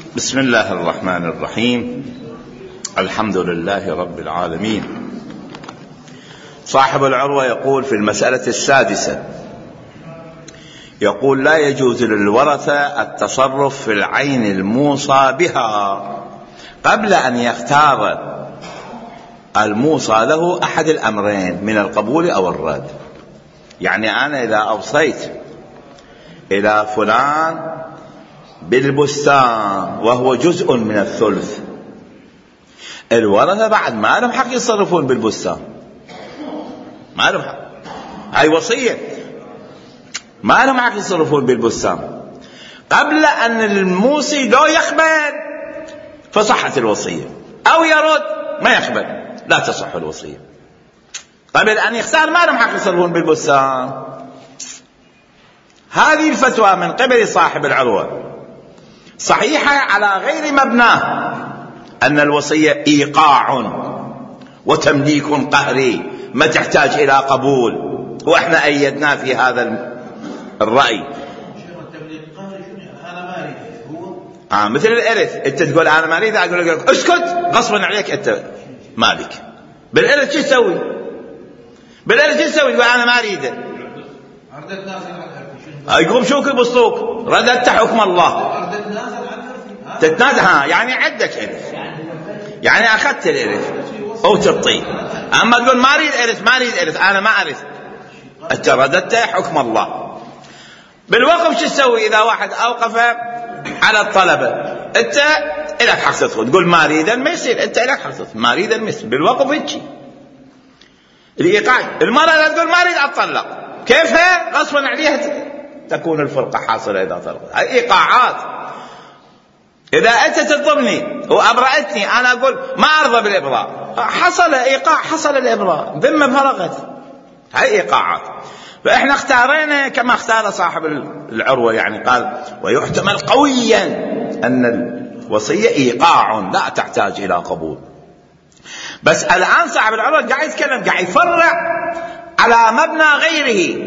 بسم الله الرحمن الرحيم. الحمد لله رب العالمين. صاحب العروة يقول في المسألة السادسة، يقول: لا يجوز للورثة التصرف في العين الموصى بها قبل أن يختار الموصى له أحد الأمرين من القبول أو الرد. يعني أنا إذا أوصيت إلى فلان بالبستان وهو جزء من الثلث، الورثة بعد ما لهم حق يتصرفون بالبستان، ما لهم حق، هاي وصية، ما لهم حق يتصرفون بالبستان قبل أن الموصي لو يقبل فصحت الوصية، أو يرد ما يقبل لا تصح الوصية. قبل أن يختار ما لهم حق يتصرفون بالبستان. هذه الفتوى من قبل صاحب العروة صحيحة على غير مبناه، أن الوصية إيقاع وتمليك قهري ما تحتاج إلى قبول، وإحنا أيدنا في هذا الرأي. مثل الإرث، أنت تقول أنا ما أريد، أقول لك اسكت غصبا عليك، أنت مالك. بالإرث شو تسوي؟ بالإرث شو تسوي؟ تقول أنا ما أريد، يقوم شوك يبسطوك، رددت حكم الله، تتنازع. يعني عندك إرث، يعني أخذت الإرث أو تعطيه، أما تقول ما أريد إرث، ما أريد إرث، أنا ما أرث، أنت رددت حكم الله. بالوقف شو تسوي؟ إذا واحد أوقف على الطلبة، أنت إلك حق تدخل، تقول ما أريد ما يصير، أنت إلك حق تدخل، ما أريد ما يصير. بالوقف هيك الإيقاع. المرأة لا تقول ما أريد أطلق، كيفها؟ غصبا عليها تكون الفرقة حاصلة إذا طلقت. هاي إيقاعات. إذا أنت تطلبني وأبرأتني، أنا أقول ما أرضى بالإبراء، حصل إيقاع، حصل الإبراء، ذمة فرغت، هاي إيقاعات. فإحنا اختارينا كما اختار صاحب العروة، يعني قال: ويحتمل قويا أن الوصية إيقاع لا تحتاج إلى قبول. بس الآن صاحب العروة قاعد يتكلم، قاعد يفرع على مبنى غيره،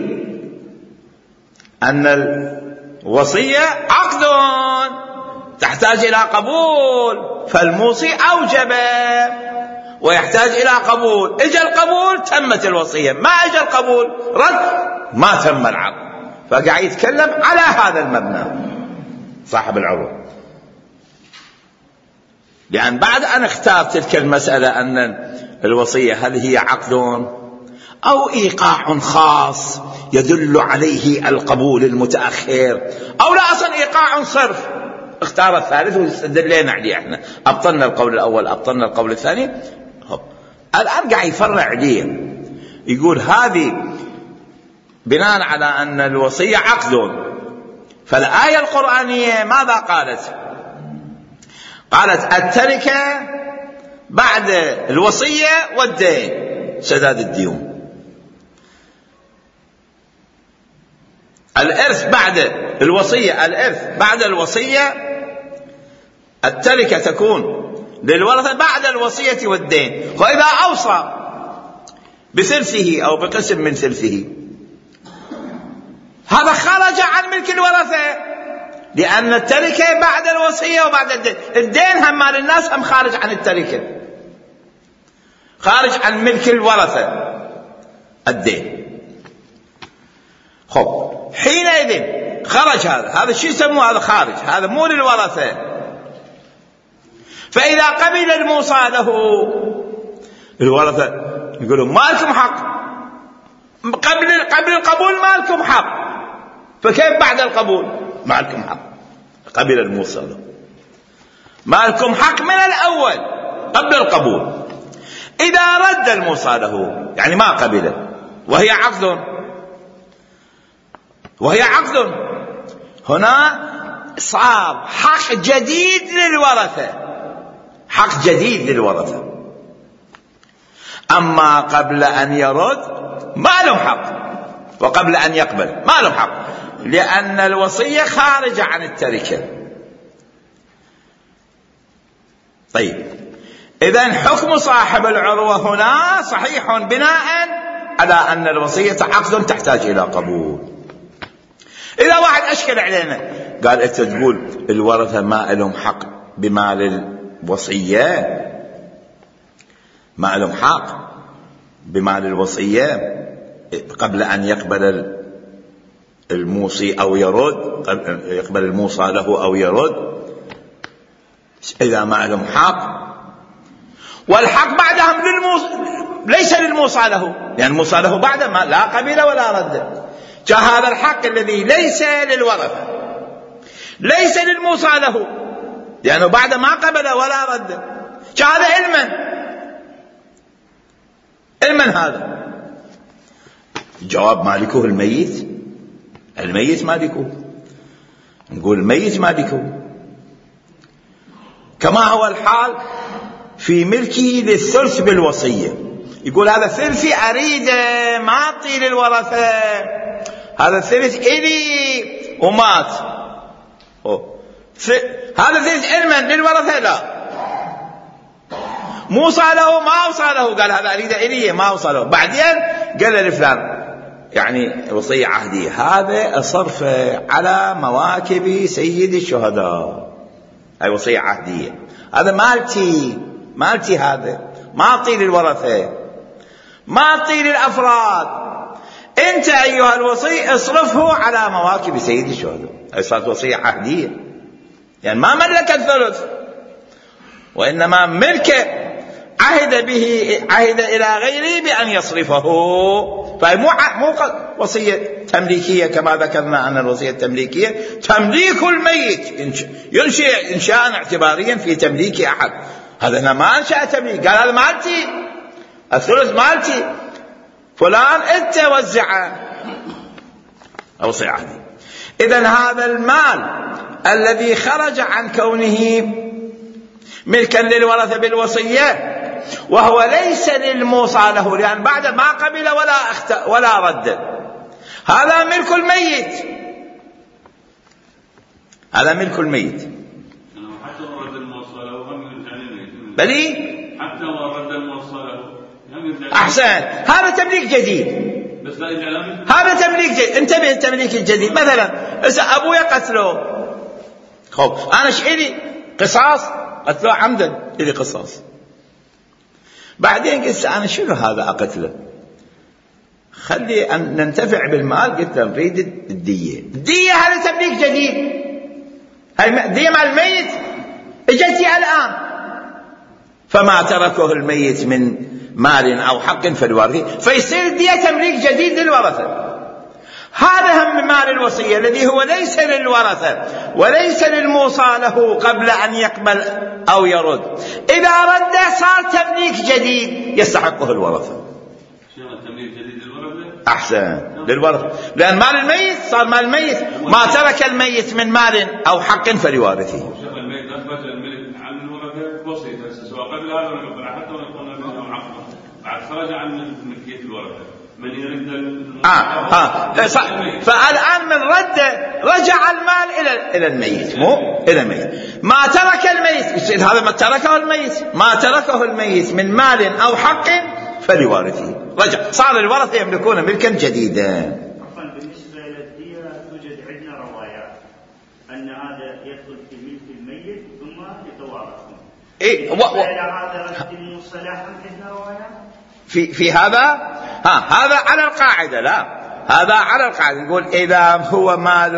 أن الوصية عقد تحتاج إلى قبول، فالموصي أوجب ويحتاج إلى قبول. إجا القبول تمت الوصية، ما إجا القبول رد، ما تم العقد. فقاعد يتكلم على هذا المبنى صاحب العروة، لأن بعد أن اختار تلك المسألة أن الوصية هل هي عقد أو إيقاع خاص يدل عليه القبول المتأخر، أو لا أصلا إيقاع صرف، اختار الثالث واستدلينا عليه. احنا أبطلنا القول الأول، أبطلنا القول الثاني. الآن قاعد يفرع عليه، يقول هذه بناء على أن الوصية عقد. فالآية القرآنية ماذا قالت؟ قالت: التركة بعد الوصية والدين، سداد الديون. الإرث بعد الوصية، الإرث بعد الوصية، التركة تكون للورثة بعد الوصية والدين. وإذا أوصى بثلثه أو بقسم من ثلثه، هذا خرج عن ملك الورثة، لأن التركة بعد الوصية وبعد الدين. الدين هم مال الناس، هم خارج عن التركة، خارج عن ملك الورثة الدين. خب حينئذ خرج هذا شو يسموه؟ هذا خارج، هذا مو للورثة. فإذا قبل الموصى له الورثة يقولون ما لكم حق، قبل القبول ما لكم حق، فكيف بعد القبول ما لكم حق؟ قبل الموصى له ما لكم حق من الأول قبل القبول. إذا رد الموصى له، يعني ما قبله، وهي عقد، هنا صار حق جديد للورثة، حق جديد للورثة. أما قبل أن يرد ما له حق، وقبل أن يقبل ما له حق، لأن الوصية خارجة عن التركة. طيب، إذن حكم صاحب العروة هنا صحيح بناء على أن الوصية عقد تحتاج إلى قبول. إذا واحد أشكل علينا قال أنت تقول الورثة ما لهم حق بمال الوصية، ما لهم حق بمال الوصية قبل أن يقبل الموصي أو يرد، يقبل الموصى له أو يرد، إذا ما لهم حق. والحق بعدهم ليس للموصى له، لأن الموصى له بعد ما لا قبل ولا رد. هذا الحق الذي ليس للورثة ليس للموصى له، لأنه بعد ما قبل ولا رد. هذا علما هذا. الجواب مالكه الميت، الميت مالكه، نقول الميت مالكه، كما هو الحال في ملكه للثلث بالوصية. يقول هذا ثلثي أريده ما أعطي للورثة، هذا الثلث إلي ومات، هذا ثلث علما للورثة لا، موصى له ما أوصى له، قال هذا أريده إلي ما أوصى له. بعدين قال لفلان يعني وصية عهدية، هذا أصرف على مواكب سيد الشهداء، هاي وصية عهدية، هذا مالتي هذا ما أعطي للورثة، ما أعطي للأفراد، أنت أيها الوصي اصرفه على مواكب سيد الشهداء. هاي صارت وصية عهدية، يعني ما ملك الثلث، وإنما ملك عهد به، عهد إلى غيره بأن يصرفه. فهي مو وصية تمليكية كما ذكرنا أن الوصية التمليكية تمليك الميت، ينشئ إنشاء اعتباريا في تمليك أحد. هذا ما أنشأ تمليك، قال هذا مالتي، الثلث مالتي، فلان أنت وزعه، وصية عهدية. إذن هذا المال الذي خرج عن كونه ملكا للورثة بالوصية وهو ليس للموصى له، لأن بعد ما قبل ولا رد، هذا ملك الميت، هذا ملك الميت. حتى ورد الموصى له هم يرجع للميت، بلي حتى ورد الموصى له هم يرجع. أحسن، هذا تمليك جديد، بس لا يجعل هذا تمليك جديد. انتبه، التمليك الجديد مثلا إذا أبويا قتله، خوف أنا شئلي قصاص، قتله عمدا إلي قصاص، بعدين قلت أنا شنو هذا أقتله، خلي أن ننتفع بالمال، قلت نريد الدية هذا تمليك جديد، هاي الدية مع الميت اجتي الآن، فما تركه الميت من مال أو حق فالوارث، فيصير الدية تمليك جديد للورثة. هذا هم مال الوصية الذي هو ليس للورثة وليس للموصى له قبل أن يقبل أو يرد، إذا رد صار تمليك جديد يستحقه الورثة. تمليك جديد للورثة؟ أحسن، للورثة، لأن مال الميت صار مال الميت، ما ترك الميت من مال أو حق فلوارثه. الميت أثبت الملك عن الورثة وصيته سواء قبل هذا ولا قبل، حتى وإن كان له عقد بعد خرج عن ملكية الورثة من يرد فالآن من رد رجع المال إلى الميت، مو إلى الميت. ما ترك الميت، هذا ما تركه الميت، ما تركه الميت من مال أو حق فلوارثه، رجع، صار الورثة يملكون ملكا جديدا. بالنسبة للدية توجد عندنا روايات أن هذا يدخل في ملك الميت ثم يتوارثون. هذا رد المصطلح عندنا روايات في هذا هذا على القاعدة، لا هذا على القاعدة، نقول إذا هو مال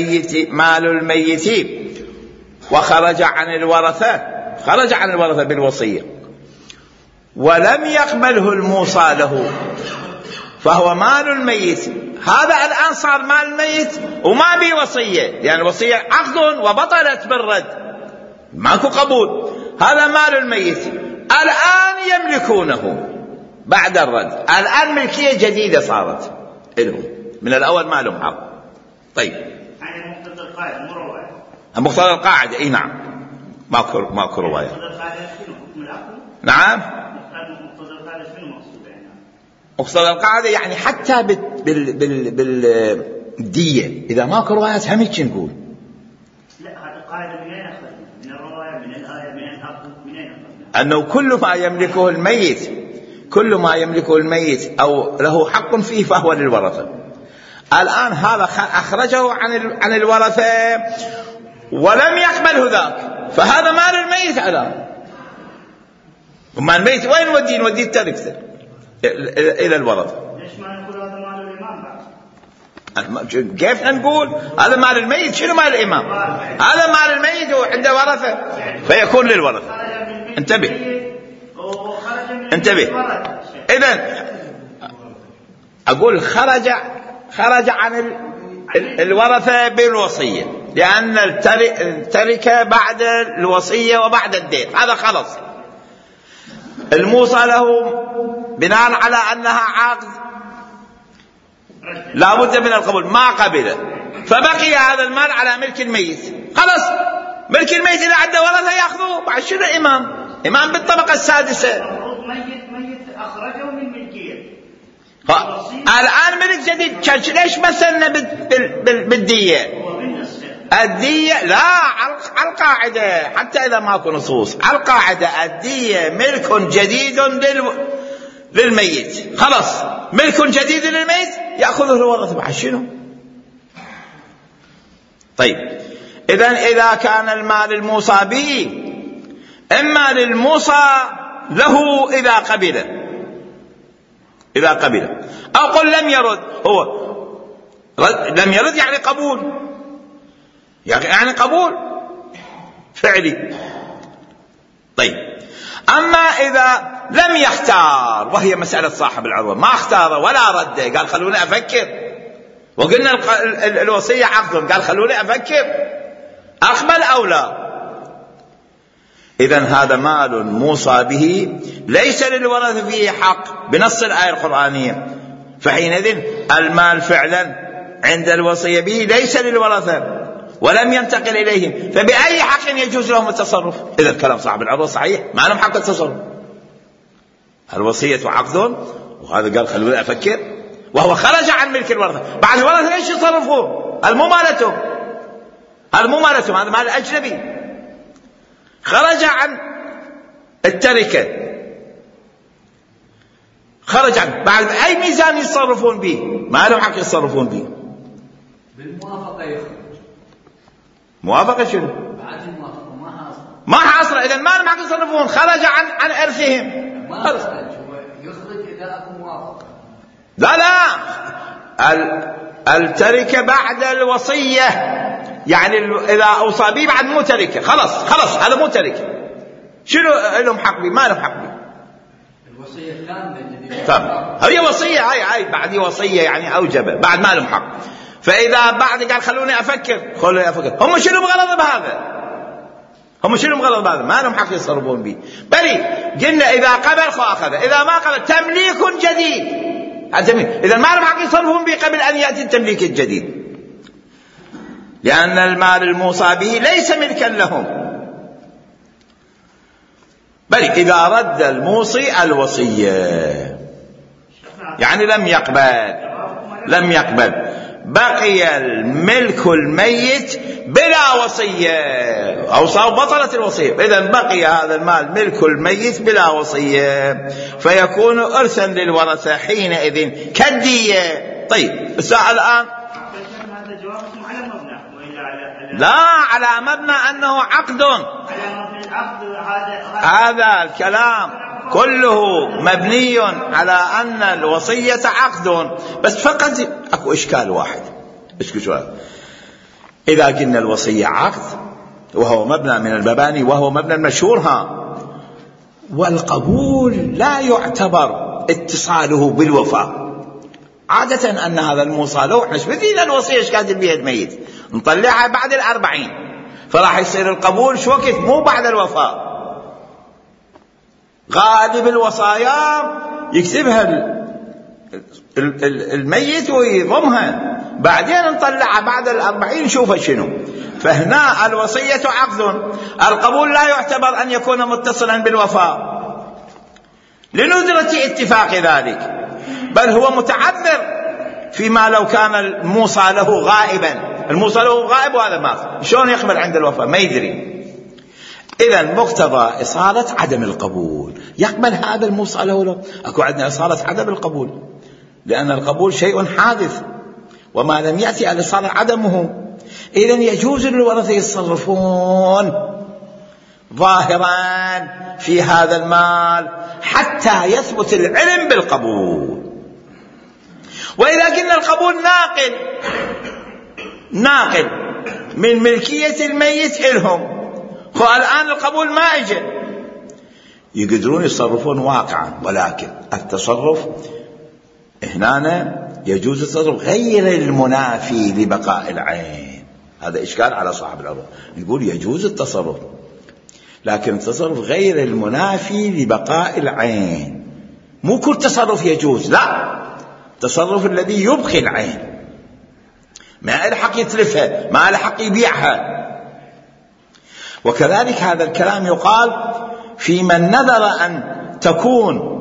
الميت وخرج عن الورثة، خرج عن الورثة بالوصية ولم يقبله الموصى له، فهو مال الميت. هذا الآن صار مال الميت وما به وصية، لأن الوصية عقد وبطلت بالرد، ماكو قبول. هذا مال الميت الآن يملكونه بعد الرد، الآن ملكية جديدة صارت لهم، من الأول ما لهم حق. طيب، يعني مقتضى القاعدة مو رواية، مقتضى القاعدة اي نعم، ماكو رواية. مقتضى القاعدة شنو حكم العقل؟ نعم، مقتضى القاعدة شنو مقصود يعني؟ مقتضى القاعدة يعني حتى بالدية إذا ماكو روايات هم هيك نقول. لا، هذه القاعدة من أين أخذنا؟ من الرواية، من الآية، من العقل، من أين أخذنا؟ أنه كل ما يملكه الميت، كل ما يملكه الميت أو له حق فيه فهو للورثة. الآن هذا أخرجه عن الورثة ولم يقبله ذاك، فهذا مال الميت على وما الميت وين نوديه التركة إلى الورثة. ليش ما نقول هذا مال الإمام بعد؟ كيف نقول هذا مال الميت؟ شنو مال الإمام؟ هذا مال الميت وعنده ورثة فيكون للورثة. انتبه إذن أقول خرج عن الورثة بالوصية، لأن التركة بعد الوصية وبعد الدين، هذا خلص. الموصى له بناء على أنها عقد لا بد من القبول، ما قبل، فبقي هذا المال على ملك الميت. خلص ملك الميت إذا عنده ورثة يأخذوه. بعد شنو إمام بالطبقة السادسة. ميت أخرجه من ملكية الآن ملك جديد. ليش مثلنا بالدية؟ الدية لا على القاعدة، حتى إذا ماكو نصوص على القاعدة الدية ملك جديد للميت. خلاص ملك جديد للميت يأخذه الورثة. بعد شنو؟ طيب إذا كان المال الموصى به إما للموصى له إذا قبل أو قل لم يرد. هو لم يرد يعني قبول، يعني قبول فعلي. طيب أما إذا لم يختار، وهي مسألة صاحب العروة، ما اختار ولا رد، قال خلوني أفكر، وقلنا الوصية عقد، قال خلوني أفكر أقبل أو لا، إذن هذا مال موصى به ليس للورثة فيه حق بنص الآية القرآنية، فحينئذ المال فعلا عند الوصية به ليس للورثة ولم ينتقل إليهم، فبأي حق يجوز لهم التصرف؟ إذا كلام صاحب العروة صحيح، ما لهم حق التصرف. الوصية عقد، وهذا قال خلوني أفكر، وهو خرج عن ملك الورثة. بعد الورثة ايش يصرفون؟ الممالتهم، هذا مال أجنبي خرج عن التركة، خرج عن بعد أي ميزان يتصرفون به؟ ما لهم حق يتصرفون به. بالموافقة يخرج. موافقة شنو؟ بعد الموافقة ما حاصل. إذا ما لهم حق يتصرفون، خرج عن إرثهم. يخرج إذا أكو موافقة. لا التركة بعد الوصية، يعني إذا أوصى به بعد مو تركة، خلاص هذا مو تركة. شنو لهم حق به؟ ما لهم حق به. الوصية الثانية طب هي وصية، هاي بعد وصية يعني أوجبه، بعد ما لهم حق. فإذا بعد قال خلوني أفكر، هم شنو بغلط بهذا؟ ما لهم حق يصرفون به. بل قلنا إذا قبل أخذ، إذا ما قبل تمليك جديد. إذا ما لهم حق يصرفون به قبل أن يأتي التمليك الجديد، لأن المال الموصى به ليس ملكا لهم. بل إذا رد الموصي الوصية يعني لم يقبل بقي الملك الميت بلا وصية، أوصى بطلت الوصية، إذن بقي هذا المال ملك الميت بلا وصية، فيكون إرثا للورثة حينئذ كالدية. طيب الساعة الآن لا على مبنى أنه عقد، هذا الكلام كله مبني على أن الوصية عقد، بس فقط أكو إشكال واحد. إذا قلنا الوصية عقد وهو مبنى من المباني وهو مبنى المشهور، والقبول لا يعتبر اتصاله بالوفاء. عادة أن هذا الموصى له احنا بدينا الوصية ايش كاتب بها الميت نطلعها بعد 40، فراح يصير القبول شو وقت؟ مو بعد الوفاة. غالب الوصايا يكتبها الميت ويضمها، بعدين نطلعها بعد 40 نشوفها شنو. فهنا الوصية عقد، القبول لا يعتبر أن يكون متصلا بالوفاء لندرة اتفاق ذلك، بل هو متعذر فيما لو كان الموصى له غائبا. الموصى له غائب وهذا مات، شلون يقبل عند الوفاة؟ ما يدري. إذن مقتضى إصالة عدم القبول يقبل هذا الموصى له. أكو عندنا إصالة عدم القبول، لأن القبول شيء حادث وما لم يأتي الإصالة عدمه. إذن يجوز للورثة يتصرفون ظاهرا في هذا المال حتى يثبت العلم بالقبول. وإذا قلنا القبول ناقل من ملكية الميت إلهم، الآن القبول ما اجى، يقدرون يتصرفون واقعا، ولكن التصرف هنا يجوز التصرف غير المنافي لبقاء العين. هذا إشكال على صاحب العروة، يقول يجوز التصرف لكن التصرف غير المنافي لبقاء العين. مو كل تصرف يجوز، لا، التصرف الذي يبقي العين، ما الحق يتلفها، ما الحق يبيعها. وكذلك هذا الكلام يقال في من نذر أن تكون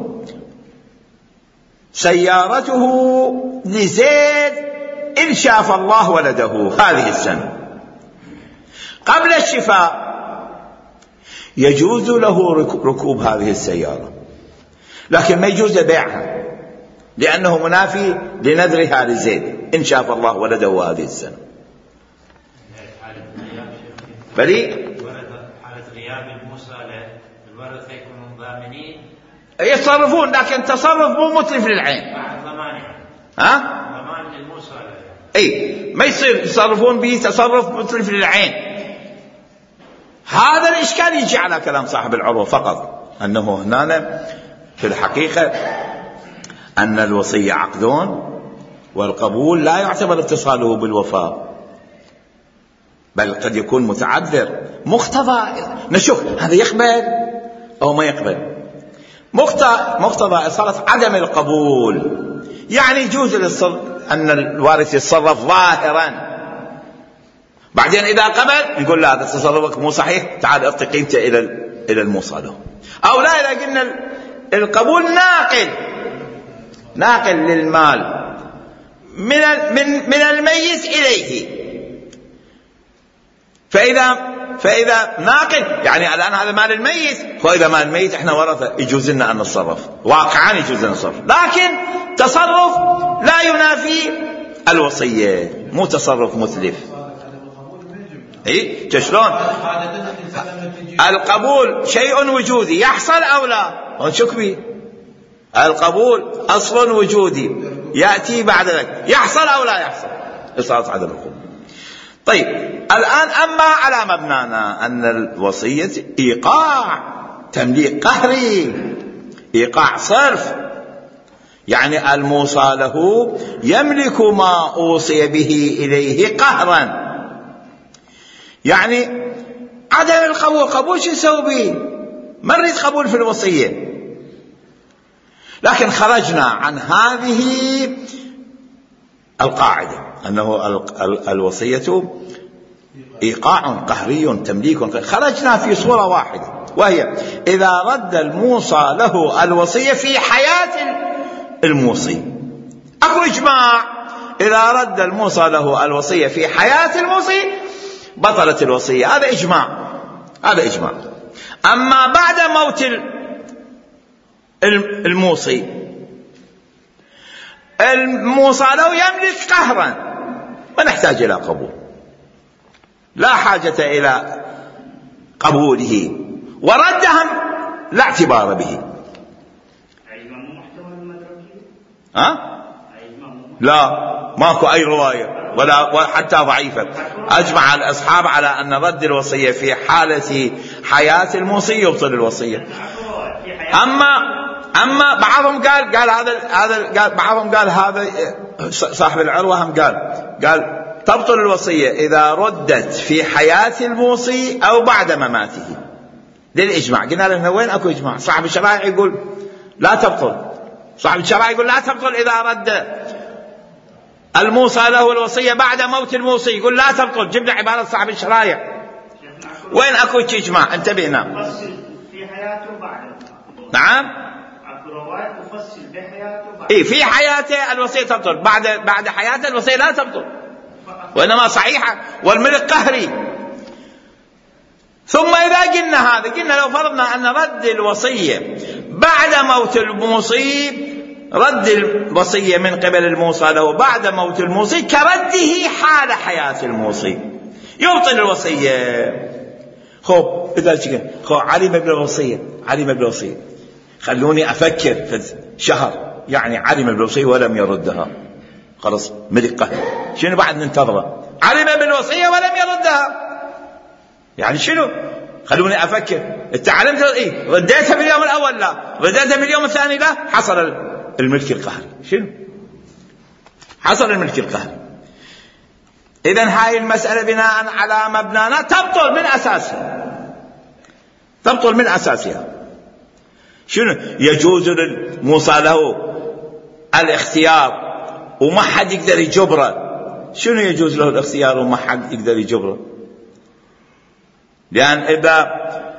سيارته لزيد إن شاف الله ولده هذه السنة، قبل الشفاء يجوز له ركوب هذه السيارة، لكن ما يجوز بيعها لأنه منافي لنذرها لزيد إن شاف الله ولده هذه السنة. حالة غياب الموصى الورثة يكونون ضامنين يتصرفون، لكن تصرف مو متلف للعين. ضمان للموصى ما يصير يتصرفون به تصرف متلف للعين. هذا الإشكال يجي على كلام صاحب العروة فقط، أنه هنا في الحقيقة أن الوصية عقدون، والقبول لا يعتبر اتصاله بالوفاء، بل قد يكون متعذر. مقتضى نشوف هذا يقبل أو ما يقبل. مقتضى إصالة عدم القبول يعني يجوز أن الوارث يتصرف ظاهرا، بعدين إذا قبل يقول لا، هذا تصرفك مو صحيح، تعال اعطي قيمته إلى الموصى له. أو لا، إذا قلنا القبول ناقل للمال من الميت إليه، فإذا ناقل يعني الآن هذا مال الميت، وإذا مال الميت إحنا ورثة يجوز لنا أن نتصرف، واقعا يجوز لنا نتصرف، لكن تصرف لا ينافي الوصية، مو تصرف مثلف. شلون القبول شيء وجودي يحصل أو لا، ونشك به. القبول أصل وجودي يأتي بعد ذلك، يحصل أو لا يحصل، إصالة عدم القبول. طيب الآن أما على مبنانا أن الوصية إيقاع تمليك قهري، إيقاع صرف، يعني الموصى له يملك ما أوصي به إليه قهرا، يعني عدم القبول. قبول شو نسوي به؟ ما نريد قبول في الوصية، لكن خرجنا عن هذه القاعدة أنه الوصية إيقاع قهري تمليك، خرجنا في صورة واحدة، وهي إذا رد الموصى له الوصية في حياة الموصي. أكو إجماع إذا رد الموصى له الوصية في حياة الموصي بطلت الوصية، هذا إجماع. أما بعد موت الموصي، الموصى له يملك قهرا ونحتاج إلى قبول، لا حاجة إلى قبوله، وردهم لا اعتبار به. لا، ماكو أي رواية ولا حتى ضعيفة. أجمع الأصحاب على أن رد الوصية في حالة حياة الموصي يبطل الوصية. أما بعضهم قال هذا بعضهم قال هذا صاحب العروة هم قال تبطل الوصية إذا ردت في حياة الموصي أو بعد مماته للإجماع. قلنا له وين أكو إجماع؟ صاحب الشرائع يقول لا تبطل، صاحب الشرائع يقول لا تبطل إذا رد الموصى له الوصية بعد موت الموصي، يقول لا تبطل. جبنا عبارة صاحب الشرائع، وين أكو إجماع؟ انتبهنا. في حياته بعد. نعم. أكو رواية تفصل بحياته بعد. في حياته الوصية تبطل، بعد حياته الوصية لا تبطل، وإنما صحيحة، والملك قهري. ثم إذا قلنا لو فرضنا أن رد الوصية بعد موت الموصي، رد الوصية من قبل الموصى له بعد موت الموصي كرده حال حياة الموصي، يبطل الوصية. علم بالوصية خلوني أفكر في شهر، يعني علم بالوصية ولم يردها، خلاص ملك قهر. شنو بعد ننتظره؟ علم بالوصية ولم يردها، يعني شنو؟ خلوني أفكر. انت علمت ايه؟ رديتها في اليوم الأول لا، رديتها في اليوم الثاني لا، حصل الملك القهري. شنو حصل الملك القهري؟ إذن هاي المسألة بناء على مبنانا تبطل من أساسها. شنو يجوز للموصى له الاختيار وما حد يقدر يجبره؟ شنو يجوز له الاختيار وما حد يقدر يجبره؟ لأن إذا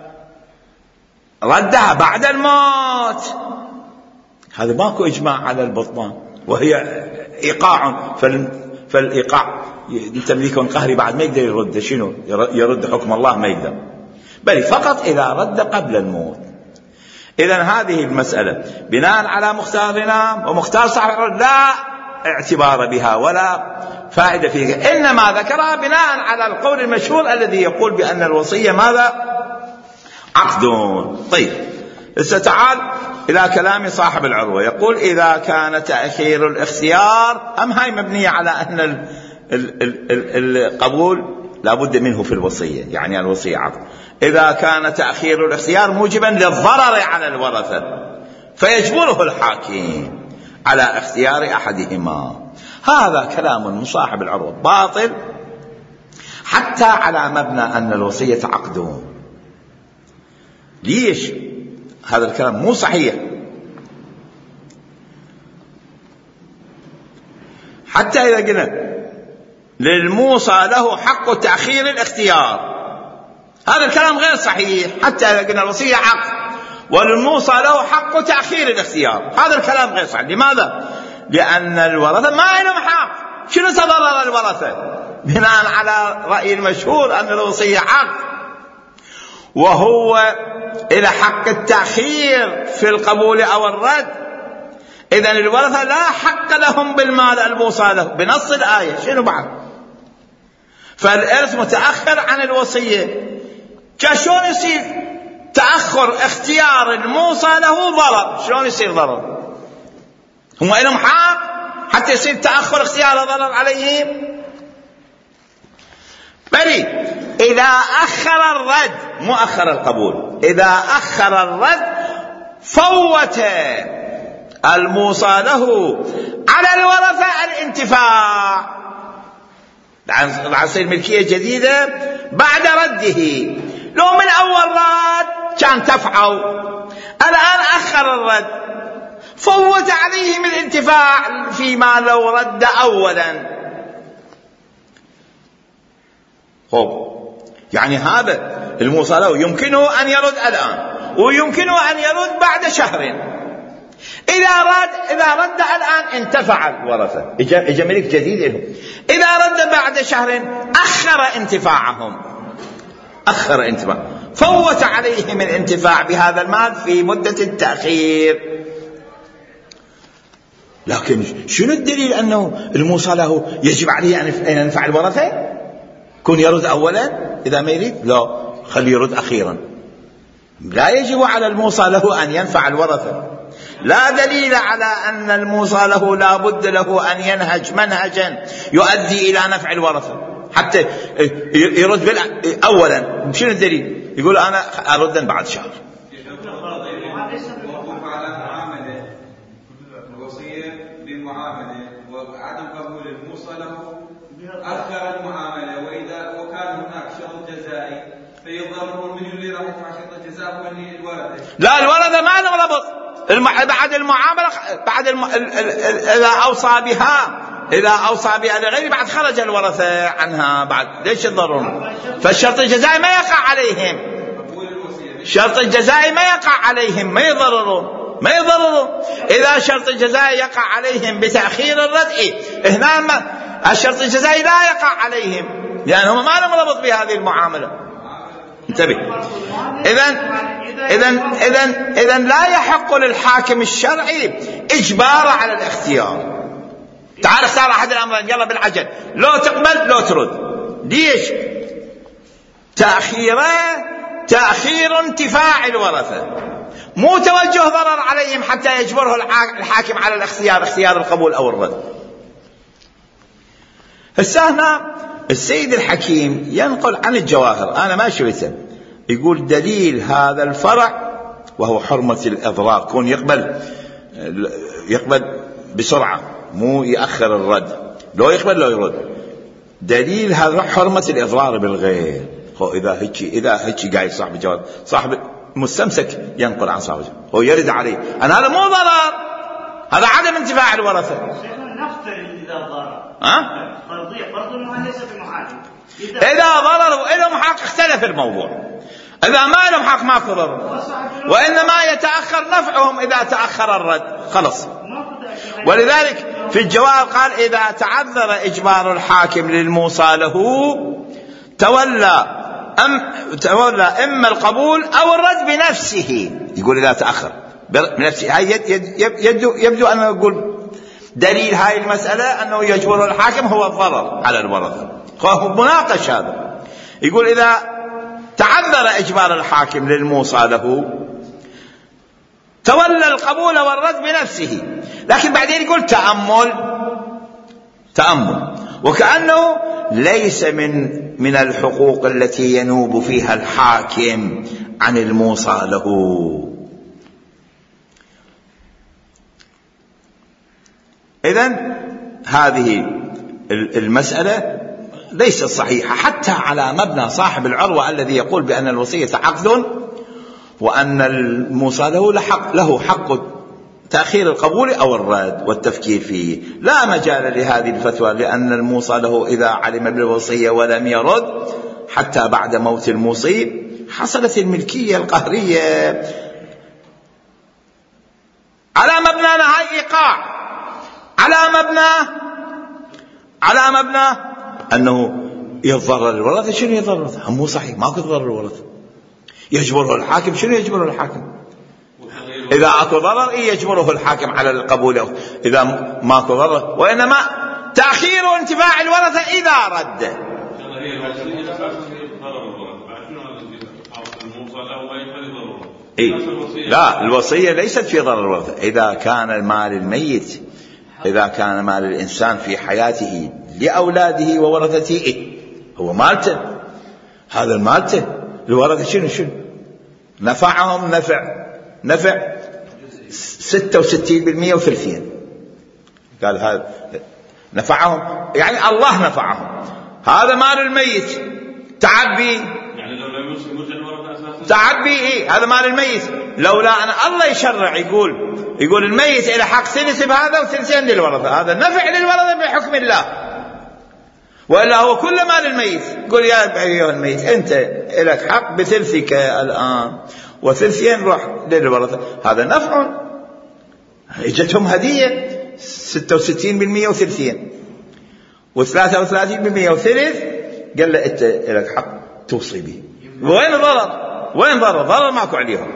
ردها بعد الموت هذا ماكو إجماع على البطلان، وهي إيقاع، فالإيقاع تمليك قهري بعد ما يقدر يرد. شنو يرد حكم الله؟ ما يقدر، بل فقط إذا رد قبل الموت. إذن هذه المسألة بناء على مختارنا ومختار صاحب لا اعتبار بها ولا فائدة فيها، إنما ذكرها بناء على القول المشهور الذي يقول بأن الوصية ماذا؟ عقد. طيب تعال إلى كلام صاحب العروة، يقول إذا كان تأخير الاختيار، هاي مبنية على أن القبول لا بد منه في الوصية، يعني الوصية عقد. إذا كان تأخير الاختيار موجبا للضرر على الورثة فيجبره الحاكم على اختيار أحدهما. هذا كلام من صاحب العروة باطل حتى على مبنى أن الوصية عقد. ليش؟ هذا الكلام مو صحيح. حتى إذا قلنا للموصى له حق تأخير الاختيار، هذا الكلام غير صحيح. حتى إذا قلنا الوصية عقد وللموصى له حق تأخير الاختيار، هذا الكلام غير صحيح. لماذا؟ لأن الورثة ما لهم حق. شنو تضرر الورثة؟ بناء على رأي المشهور أن الوصية عقد، وهو إلى حق التأخير في القبول أو الرد. إذن الورثة لا حق لهم بالمال الموصى له بنص الآية. شنو بعد؟ فالإرث متأخر عن الوصية. شلون يصير تأخر اختيار الموصى له ضرر؟ شلون يصير ضرر؟ هم لهم حق حتى يصير تأخر اختيار ضرر عليهم؟ بل إذا أخر الرد، مو أخر القبول، إذا أخر الرد فوت الموصى له على الورثة الانتفاع، لأن يصير ملكية جديدة بعد رده. لو من أول رد كان تفعوا، الآن أخر الرد فوت عليهم الانتفاع فيما لو رد أولا. يعني هذا الموصى له يمكنه أن يرد الآن ويمكنه أن يرد بعد شهر. إذا رد الآن انتفع الورثة، إجا ملك جديد لهم. إذا رد بعد شهر أخر انتفاع، فوت عليهم الانتفاع بهذا المال في مدة التأخير. لكن شنو الدليل أنه الموصى له يجب عليه أن ينفع الورثة؟ كون يرد أولا إذا ما يريد، لا، خليه يرد أخيرا. لا يجب على الموصى له أن ينفع الورثة. لا دليل على أن الموصى له لا بد له أن ينهج منهجا يؤدي إلى نفع الورثة حتى يرد أولا. شنو الدليل؟ يقول أنا أردا بعد شهر. الوصية بالمعاملة وعدم قبول الموصى له أخر المعاملة، وإذا وكان هناك شرط جزائي فيضرر من اللي راح يدفع شرط الجزاء هو الورثة. لا، الورثة ما لهم ربط بعد المعاملة. إذا أوصى بها لغيره بعد خرج الورثة عنها بعد. ليش يضرون؟ فالشرط الجزائي ما يقع عليهم. شرط الجزائي ما يقع عليهم، ما يضررون. إذا شرط الجزائي يقع عليهم بتأخير الرد، هنا الشرط الجزائي لا يقع عليهم لأنهم ما لهم ربط بهذه المعاملة. انتبه. إذن لا يحق للحاكم الشرعي إجبار على الاختيار. تعال اختار أحد الأمرين، يلا بالعجل، لو تقبل لو ترد. ليش؟ تأخيره تأخير انتفاع الورثة، مو توجه ضرر عليهم حتى يجبره الحاكم على اختيار القبول أو الرد. هنا السيد الحكيم ينقل عن الجواهر، أنا ما شفته، يقول دليل هذا الفرع وهو حرمة الإضرار، كون يقبل بسرعة مو يأخر الرد، لو يقبل لو يرد. دليل هذا حرمة الإضرار بالغير. إذا هيك قاعد صاحب الجواهر، صاحب مستمسك ينقل عن صاحب الجواهر، هو يرد عليه أن هذا مو ضرر، هذا عدم انتفاع الورثة. إذا ضرر فرض المهندس بمحاكم، إذا ضرر وإذا محاق اختلف الموضوع. إذا ما لهم حق ماكو ضرر، وإنما يتأخر نفعهم إذا تأخر الرد خلص. ولذلك في الجواب قال إذا تعذر إجبار الحاكم للموصى له تولى إما القبول أو الرد بنفسه. يقول إذا تأخر بنفسه، يبدو أنه يقول دليل هاي المسألة أنه يجبر الحاكم هو الضرر على الورثة، هو مناقش هذا. يقول إذا تعذر إجبار الحاكم للموصى له تولى القبول والرد بنفسه. لكن بعدين يقول تأمل، وكأنه ليس من الحقوق التي ينوب فيها الحاكم عن الموصى له. إذن هذه المسألة ليست صحيحة حتى على مبنى صاحب العروة الذي يقول بأن الوصية عقد، وأن الموصى له حق تأخير القبول أو الرد والتفكير فيه. لا مجال لهذه الفتوى، لأن الموصى له إذا علم بالوصية ولم يرد حتى بعد موت الموصي حصلت الملكية القهرية. على مبنى هاي إيقاع، على مبنى أنه يضرر الورثة. شنو يضرر الورثة؟ مو صحيح، ماكو ضرر الورثة. يجبره الحاكم. شنو يجبره الحاكم؟ إذا أكو ضرر يجبره الحاكم على القبول، إذا ماكو ضرر، وإنما تأخير انتفاع الورثة إذا رد. لا، الوصية ليست في ضرر الورثة. إذا كان مال الإنسان في حياته لأولاده وورثته، هو مالته، هذا مالته. الورثة شنو نفعهم نفع 66% وثلثين. قال هذا نفعهم، يعني الله نفعهم. هذا مال الميت تعبي، يعني لو لم يوصل تعبي هذا مال الميت. لولا أن الله يشرع يقول الميت إلى حق ثلث بهذا وثلثين للورثة، هذا نفع للورثة بحكم الله. وإلا هو كل مال الميت يقول يا أيها الميت أنت لك حق بثلثك الآن وثلثين روح للورثة، هذا نفع. اجتهم هدية 66% وثلثين و33% وثلث، قال له أنت لك حق توصي به. وين ضرر ماكو عليهم.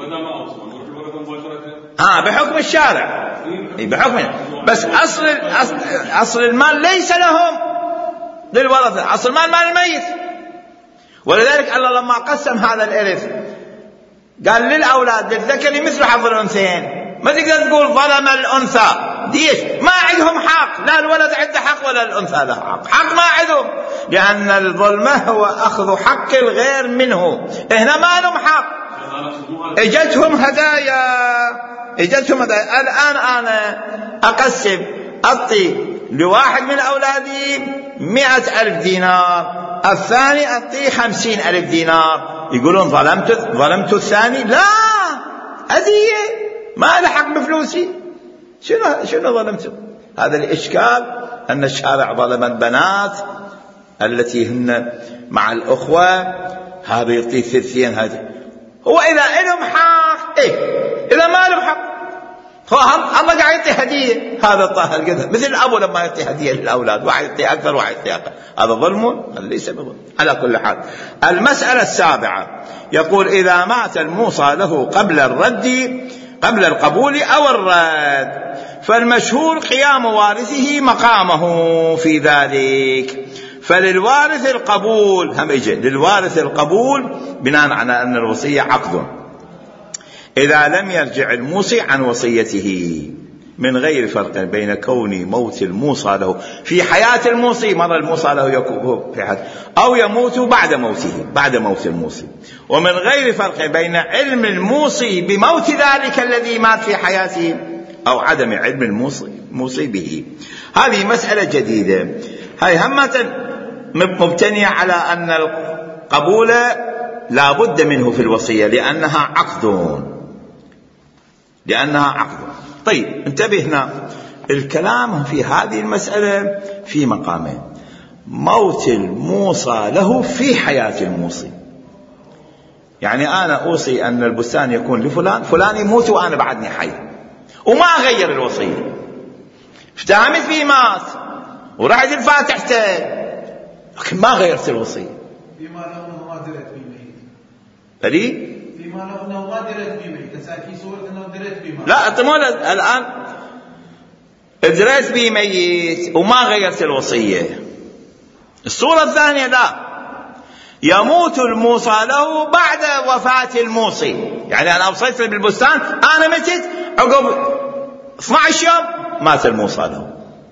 بحكم الشارع، بحكم بس أصل المال ليس لهم للورثة، أصل مال الميت. ولذلك الله لما قسم هذا الإرث قال للأولاد للذكر مثل حظ الأنثيين. ما تقدر تقول ظلم الأنثى، ديش ما عندهم حق، لا الولد عنده حق ولا الأنثى له حق ما عندهم، لأن الظلمة هو أخذ حق الغير منه. هنا ما لهم حق، اجتهم هدايا. الآن أنا أقسم أعطي لواحد من أولادي 100,000 دينار، الثاني أعطيه 50,000 دينار. يقولون ظلمت الثاني؟ لا، هدية ما لحق بفلوسي. شنو ظلمته؟ هذا الإشكال أن الشارع ظلم البنات التي هن مع الأخوة، هذا يعطيه ثلثين. هذا هو إذا لهم حق، إذا ما لهم حق الله قاعد يعطي هدية. هذا الطاهر كذا، مثل الأبو لما يعطي هدية للأولاد، واحد يعطي أكثر واحد يعطي أقل، هذا ظلم ليس بظلم. على كل حال، المسألة السابعة يقول إذا مات الموصى له قبل القبول أو الرد، فالمشهور قيام وارثه مقامه في ذلك، فللوارث القبول، هم يجي للوارث القبول بناء على أن الوصية عقد إذا لم يرجع الموصي عن وصيته، من غير فرق بين كون موت الموصى له في حياة الموصي، مر الموصى له يكون في حياته، أو يموت بعد موته، بعد موت الموصي، ومن غير فرق بين علم الموصي بموت ذلك الذي مات في حياته أو عدم علم الموصي به. هذه مسألة جديدة، هاي همة مبتنية على أن القبول لا بد منه في الوصية لأنها عقد. طيب انتبهنا، الكلام في هذه المسألة في مقامين: موت الموصى له في حياة الموصي، يعني أنا أوصي أن البستان يكون لفلان، فلان يموت وأنا بعدني حي وما أغير الوصية، افتهمت فيه مات ورحت الفاتحته لكن ما غيرت الوصية. بما لو أنه ما درت بميت. فلي؟ بما لو أنه ما درت بميت، في صورة أنه درت بميت. لا أتمنى الآن درت بميت وما غيرت الوصية. الصورة الثانية لا، يموت الموصى له بعد وفاة الموصي، يعني أنا أوصيت بالبستان، أنا متت عقب 12 يوم مات الموصى له.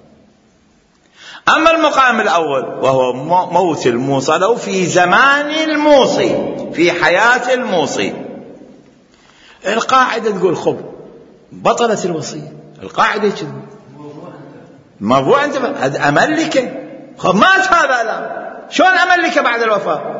أما المقام الأول وهو موت الموصى له في زمان الموصي، في حياة الموصي، القاعدة تقول خب بطلت الوصية، القاعدة كذا موضوع أنت أملكه، خب مات هذا الآن شلون أملكه بعد الوفاة؟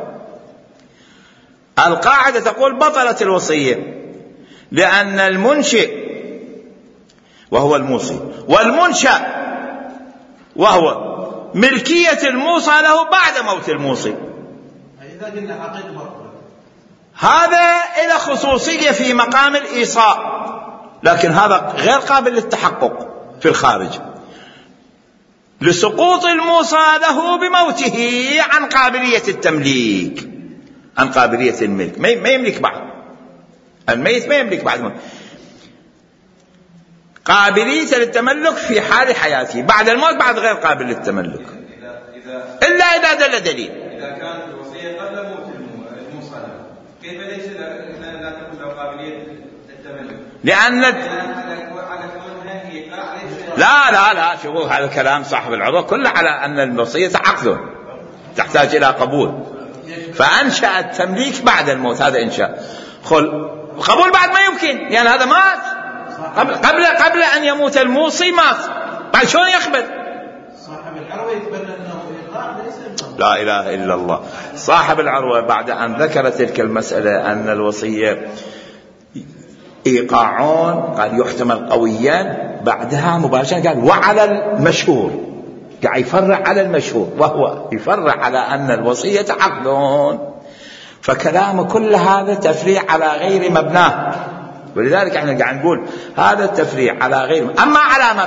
القاعدة تقول بطلت الوصية لأن المنشئ وهو الموصي والمنشأ وهو ملكية الموصى له بعد موت الموصي، إذا قلنا حقيقة بطلت، هذا إلى خصوصية في مقام الإيصاء، لكن هذا غير قابل للتحقق في الخارج لسقوط الموصى له بموته عن قابلية التمليك، عن قابلية الملك، ما يملك بعد الميت، ما يملك بعد موت. قابلية للتملك في حال حياته، بعد الموت بعد غير قابل للتملك إلا إذا دل دليل. إذا كانت الوصية قبل موت الموصى له كيف ليس لا تكون له قابلية التملك؟ لأن لا شوفوا هذا الكلام صاحب العروة كله على أن الوصية عقد تحتاج إلى قبول، فأنشأ التمليك بعد الموت، هذا إنشاء. قبول بعد ما يمكن، يعني هذا مات قبل أن يموت الموصي، مات بعد شلون يقبل؟ صاحب العروة يتبنى أنه إيقاع ليس. لا إله إلا الله. صاحب العروة بعد أن ذكر تلك المسألة أن الوصية إيقاعون، قال يحتمل قويا، بعدها مباشرة قال وعلى المشهور، قاعد يفرع على المشهور، وهو يفرع على أن الوصية عقد، فكلام كل هذا تفريع على غير مبناه، ولذلك احنا قاعد نقول هذا التفريع على غير، أما على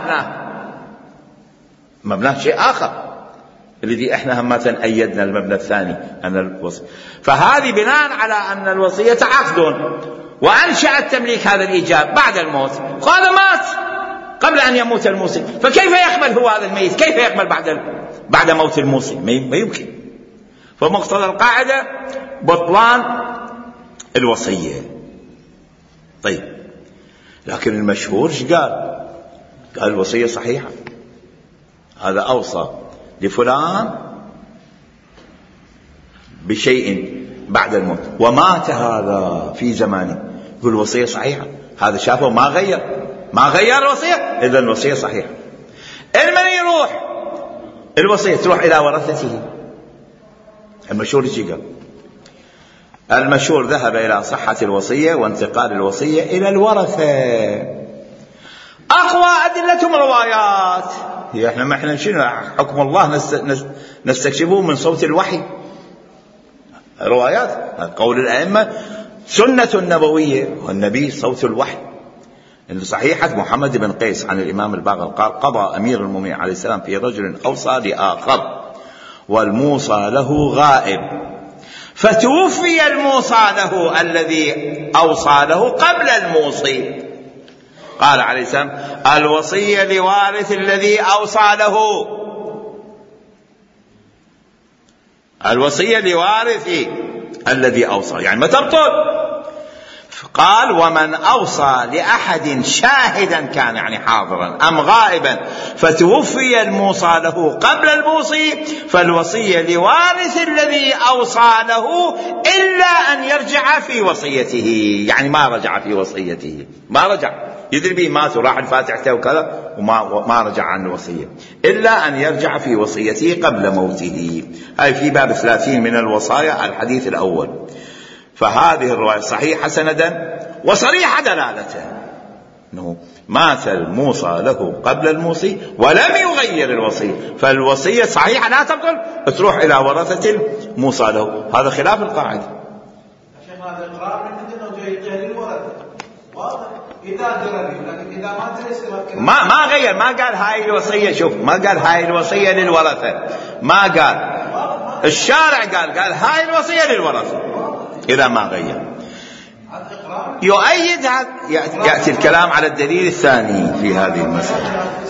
مبناه شيء آخر الذي احنا همة أيدنا المبنى الثاني أن الوصية، فهذه بناء على أن الوصية عقد وأنشأ التمليك هذا الإيجاب بعد الموت، قال مات قبل أن يموت الموصي، فكيف يقبل هو هذا الميت؟ كيف يقبل بعد موت الموصي؟ ما يمكن. فمقتضى القاعدة بطلان الوصية. طيب لكن المشهور ايش قال الوصية صحيحة، هذا أوصى لفلان بشيء بعد الموت ومات هذا في زمانه، يقول الوصية صحيحة، هذا شافه ما غير الوصية، إذا الوصية صحيحة. المن يروح الوصية تروح إلى ورثته، المشهور يجي قال المشهور ذهب إلى صحة الوصية وانتقال الوصية إلى الورثة. أقوى أدلتهم روايات، هي احنا شنو حكم الله نستكشفه من صوت الوحي، روايات قول الأئمة، سنة النبوية والنبي صوت الوحي. إن صحيحة محمد بن قيس عن الإمام الباقر قال قضى أمير المؤمنين عليه السلام في رجل أوصى لآخر والموصى له غائب، فتوفي الموصى له الذي أوصى له قبل الموصي، قال عليه السلام الوصية لوارث الذي أوصى له، الوصية لوارث الذي أوصى، يعني ما تبطل. قال ومن أوصى لأحد شاهدا كان يعني حاضرا أم غائبا فتوفي الموصى له قبل الموصي فالوصية لوارث الذي أوصى له إلا أن يرجع في وصيته. يعني ما رجع في وصيته، ما رجع، يدري به مات وراح الفاتحة وكذا وما رجع عن الوصية، إلا أن يرجع في وصيته قبل موته. هاي في باب 30 من الوصايا الحديث الأول. فهذه الرواية صحيحة سندا وصريحة دلالة أنه مات الموصى له قبل الموصي ولم يغير الوصية، فالوصية صحيحة لا تبطل، تروح إلى ورثة الموصى له. هذا خلاف القاعدة. عشان هذا إقرار من عندنا جاي يقهر الورثة واضح إذا دربي، لكن إذا ما درس ما غير، ما قال هاي الوصية. شوف ما قال هاي الوصية للورثة، ما قال، الشارع قال هاي الوصية للورثة إذا ما غير. يؤيد يأتي الكلام على الدليل الثاني في هذه المسألة.